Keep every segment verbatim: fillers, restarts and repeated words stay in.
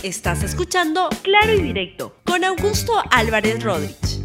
Estás escuchando Claro y Directo con Augusto Álvarez Rodríguez.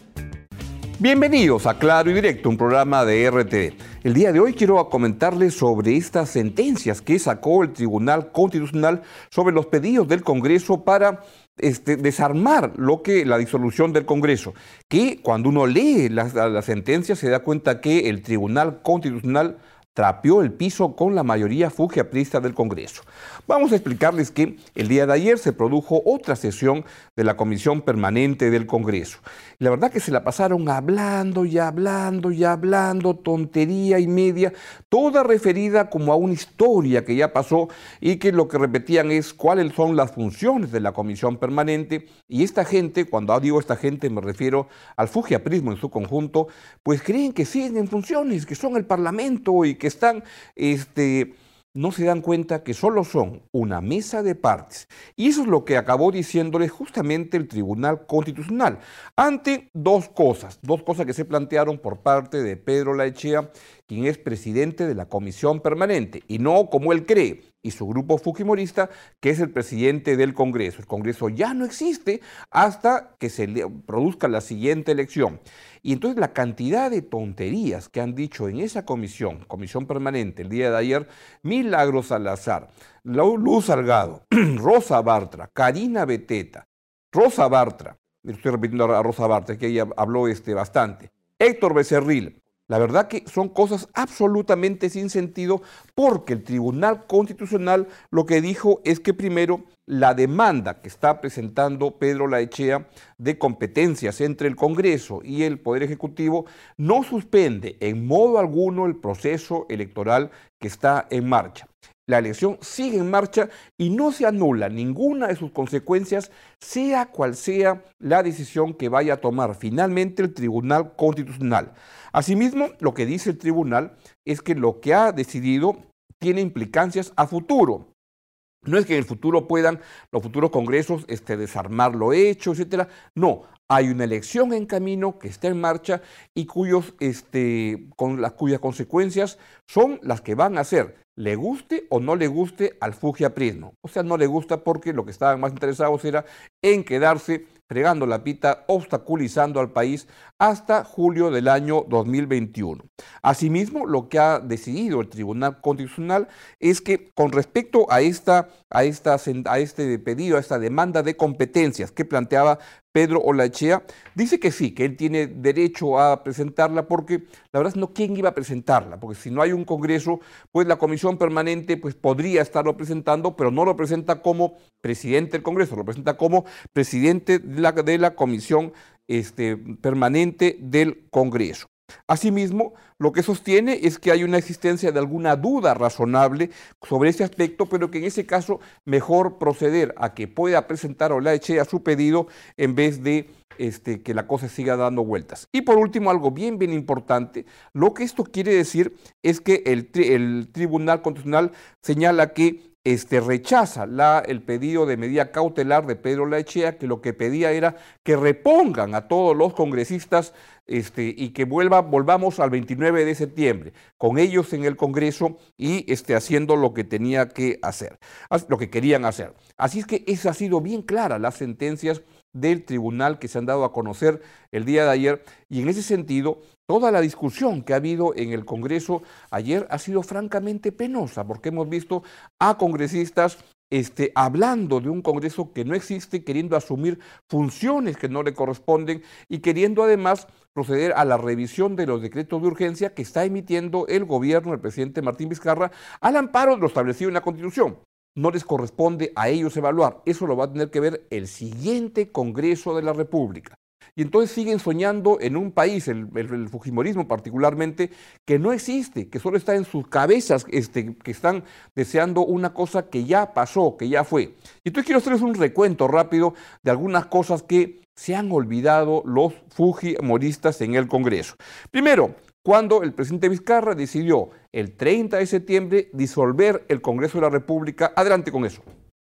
Bienvenidos a Claro y Directo, un programa de R T V. El día de hoy quiero comentarles sobre estas sentencias que sacó el Tribunal Constitucional sobre los pedidos del Congreso para este, desarmar lo que la disolución del Congreso. Que cuando uno lee las, las sentencias se da cuenta que el Tribunal Constitucional trapeó el piso con la mayoría fujiaprista del Congreso. Vamos a explicarles que el día de ayer se produjo otra sesión de la Comisión Permanente del Congreso. La verdad que se la pasaron hablando y hablando y hablando, tontería y media, toda referida como a una historia que ya pasó y que lo que repetían es cuáles son las funciones de la Comisión Permanente. Y esta gente, cuando digo esta gente me refiero al fujiaprismo en su conjunto, pues creen que siguen en funciones, que son el Parlamento y que están, este, no se dan cuenta que solo son una mesa de partes. Y eso es lo que acabó diciéndole justamente el Tribunal Constitucional, ante dos cosas, dos cosas que se plantearon por parte de Pedro Olaechea, quien es presidente de la Comisión Permanente, y no como él cree, y su grupo fujimorista, que es el presidente del Congreso. El Congreso ya no existe hasta que se produzca la siguiente elección. Y entonces la cantidad de tonterías que han dicho en esa comisión, comisión permanente, el día de ayer, Milagros Salazar, Luz Salgado, Rosa Bartra, Karina Beteta, Rosa Bartra, estoy repitiendo a Rosa Bartra, que ella habló este, bastante, Héctor Becerril. La verdad que son cosas absolutamente sin sentido, porque el Tribunal Constitucional lo que dijo es que primero la demanda que está presentando Pedro Olaechea de competencias entre el Congreso y el Poder Ejecutivo no suspende en modo alguno el proceso electoral que está en marcha. La elección sigue en marcha y no se anula ninguna de sus consecuencias, sea cual sea la decisión que vaya a tomar finalmente el Tribunal Constitucional. Asimismo, lo que dice el tribunal es que lo que ha decidido tiene implicancias a futuro. No es que en el futuro puedan los futuros congresos este, desarmar lo hecho, etcétera. No, hay una elección en camino que está en marcha y cuyos, este, con las, cuyas consecuencias son las que van a ser, le guste o no le guste al fujiaprismo. O sea, no le gusta porque lo que estaban más interesados era en quedarse fregando la pita, obstaculizando al país hasta julio del año dos mil veintiuno. Asimismo, lo que ha decidido el Tribunal Constitucional es que con respecto a, esta, a, esta, a este pedido, a esta demanda de competencias que planteaba Pedro Olaechea, dice que sí, que él tiene derecho a presentarla porque la verdad es no quién iba a presentarla, porque si no hay un Congreso, pues la Comisión Permanente pues podría estarlo presentando, pero no lo presenta como presidente del Congreso, lo presenta como presidente de la, de la Comisión este, Permanente del Congreso. Asimismo, lo que sostiene es que hay una existencia de alguna duda razonable sobre ese aspecto, pero que en ese caso mejor proceder a que pueda presentar Olaechea su pedido en vez de este, que la cosa siga dando vueltas. Y por último, algo bien, bien importante, lo que esto quiere decir es que el, el Tribunal Constitucional señala que Este, rechaza la, el pedido de medida cautelar de Pedro Olaechea, que lo que pedía era que repongan a todos los congresistas este, y que vuelva, volvamos al veintinueve de septiembre, con ellos en el Congreso y este, haciendo lo que tenía que hacer, lo que querían hacer. Así es que esa ha sido bien clara las sentencias del tribunal que se han dado a conocer el día de ayer, y en ese sentido toda la discusión que ha habido en el Congreso ayer ha sido francamente penosa, porque hemos visto a congresistas este, hablando de un Congreso que no existe, queriendo asumir funciones que no le corresponden y queriendo además proceder a la revisión de los decretos de urgencia que está emitiendo el gobierno del presidente Martín Vizcarra al amparo de lo establecido en la Constitución. No les corresponde a ellos evaluar, eso lo va a tener que ver el siguiente Congreso de la República. Y entonces siguen soñando en un país, el, el, el fujimorismo particularmente, que no existe, que solo está en sus cabezas, este, que están deseando una cosa que ya pasó, que ya fue. Y entonces quiero hacerles un recuento rápido de algunas cosas que se han olvidado los fujimoristas en el Congreso. Primero, cuando el presidente Vizcarra decidió el treinta de septiembre disolver el Congreso de la República. Adelante con eso.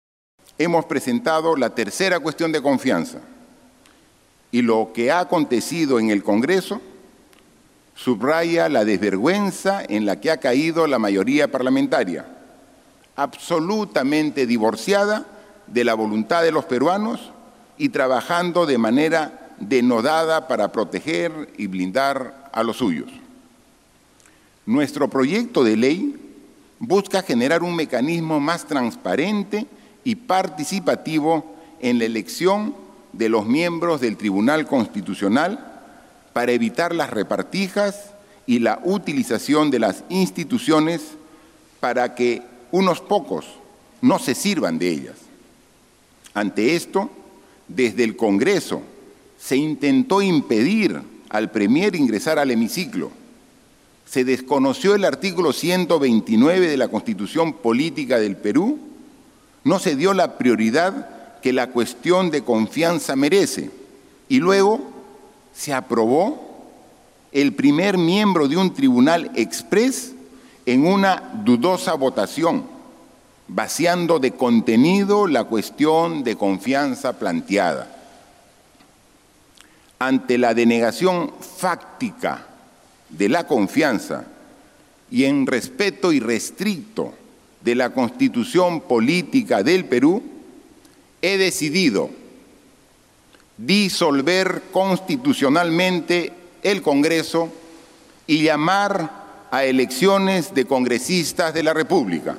Hemos presentado la tercera cuestión de confianza y lo que ha acontecido en el Congreso subraya la desvergüenza en la que ha caído la mayoría parlamentaria, absolutamente divorciada de la voluntad de los peruanos y trabajando de manera denodada para proteger y blindar a los suyos. Nuestro proyecto de ley busca generar un mecanismo más transparente y participativo en la elección de los miembros del Tribunal Constitucional para evitar las repartijas y la utilización de las instituciones para que unos pocos no se sirvan de ellas. Ante esto, desde el Congreso se intentó impedir al Premier ingresar al hemiciclo. Se desconoció el artículo ciento veintinueve de la Constitución Política del Perú. No se dio la prioridad que la cuestión de confianza merece. Y luego se aprobó el primer miembro de un tribunal exprés en una dudosa votación, vaciando de contenido la cuestión de confianza planteada. Ante la denegación fáctica de la confianza y en respeto irrestricto de la Constitución Política del Perú, he decidido disolver constitucionalmente el Congreso y llamar a elecciones de congresistas de la República.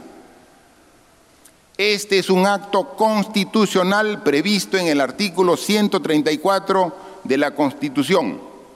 Este es un acto constitucional previsto en el artículo ciento treinta y cuatro de la Constitución.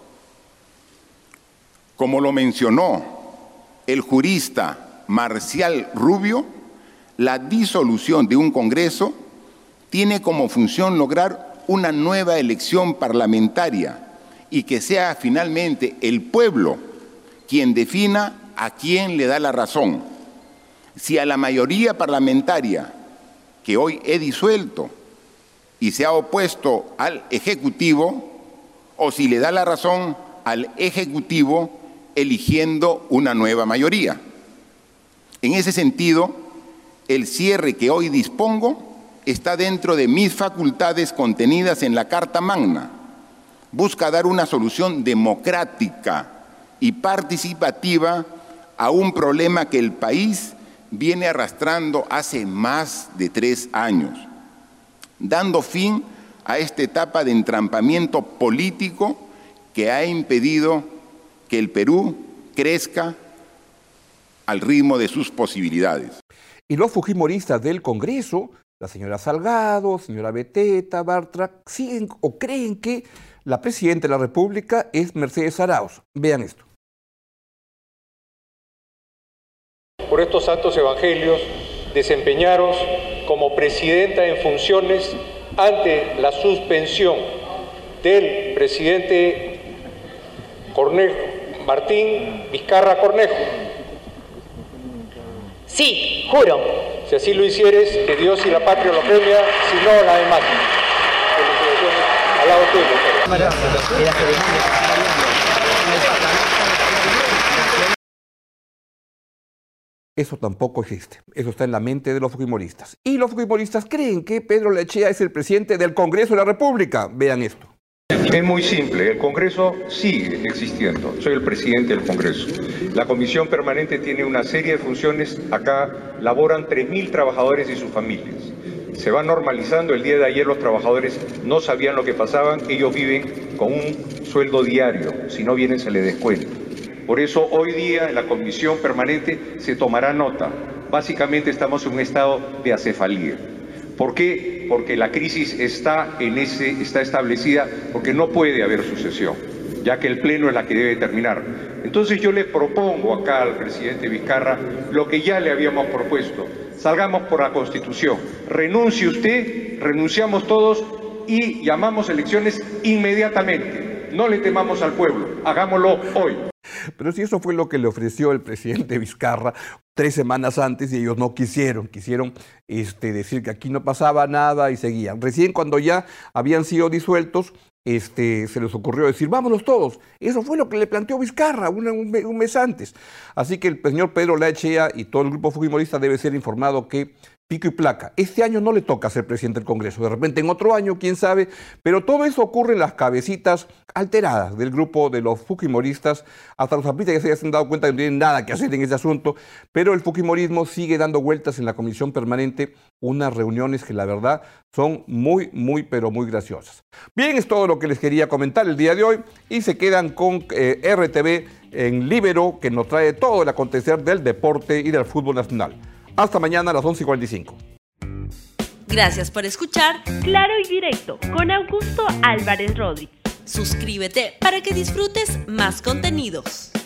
Como lo mencionó el jurista Marcial Rubio, la disolución de un Congreso tiene como función lograr una nueva elección parlamentaria y que sea finalmente el pueblo quien defina a quién le da la razón. Si a la mayoría parlamentaria que hoy he disuelto y se ha opuesto al Ejecutivo, o si le da la razón al Ejecutivo eligiendo una nueva mayoría. En ese sentido, el cierre que hoy dispongo está dentro de mis facultades contenidas en la Carta Magna. Busca dar una solución democrática y participativa a un problema que el país viene arrastrando hace más de tres años, dando fin a esta etapa de entrampamiento político que ha impedido que el Perú crezca al ritmo de sus posibilidades. Y los fujimoristas del Congreso, la señora Salgado, señora Beteta, Bartra, siguen o creen que la presidenta de la República es Mercedes Arauz. Vean esto. Por estos santos evangelios, desempeñaros como presidenta en funciones ante la suspensión del presidente Cornejo, Martín Vizcarra Cornejo. Sí, juro. Si así lo hicieres, que Dios y la patria lo premia, si no, la demás. Al lado tuyo. Eso tampoco existe. Eso está en la mente de los fujimoristas. Y los fujimoristas creen que Pedro Lechea es el presidente del Congreso de la República. Vean esto. Es muy simple, el Congreso sigue existiendo, soy el presidente del Congreso. La Comisión Permanente tiene una serie de funciones, acá laboran tres mil trabajadores y sus familias. Se va normalizando, el día de ayer los trabajadores no sabían lo que pasaban, ellos viven con un sueldo diario, si no vienen se les descuenta. Por eso hoy día en la Comisión Permanente se tomará nota, básicamente estamos en un estado de acefalía. ¿Por qué? Porque la crisis está, en ese, está establecida, porque no puede haber sucesión, ya que el Pleno es la que debe determinar. Entonces yo le propongo acá al presidente Vizcarra lo que ya le habíamos propuesto. Salgamos por la Constitución, renuncie usted, renunciamos todos y llamamos elecciones inmediatamente. No le temamos al pueblo, hagámoslo hoy. Pero si eso fue lo que le ofreció el presidente Vizcarra tres semanas antes y ellos no quisieron, quisieron este, decir que aquí no pasaba nada y seguían. Recién cuando ya habían sido disueltos, este, se les ocurrió decir, vámonos todos. Eso fue lo que le planteó Vizcarra un, un, un mes antes. Así que el señor Pedro Lechea y todo el grupo fujimorista debe ser informado que pico y placa. Este año no le toca ser presidente del Congreso, de repente en otro año, quién sabe, pero todo eso ocurre en las cabecitas alteradas del grupo de los fujimoristas. Hasta los apristas ya se han dado cuenta que no tienen nada que hacer en ese asunto, pero el fujimorismo sigue dando vueltas en la comisión permanente, unas reuniones que la verdad son muy, muy, pero muy graciosas. Bien, es todo lo que les quería comentar el día de hoy y se quedan con eh, R T V en Libero, que nos trae todo el acontecer del deporte y del fútbol nacional. Hasta mañana a las once y cuarenta y cinco. Gracias por escuchar Claro y Directo con Augusto Álvarez Rodríguez. Suscríbete para que disfrutes más contenidos.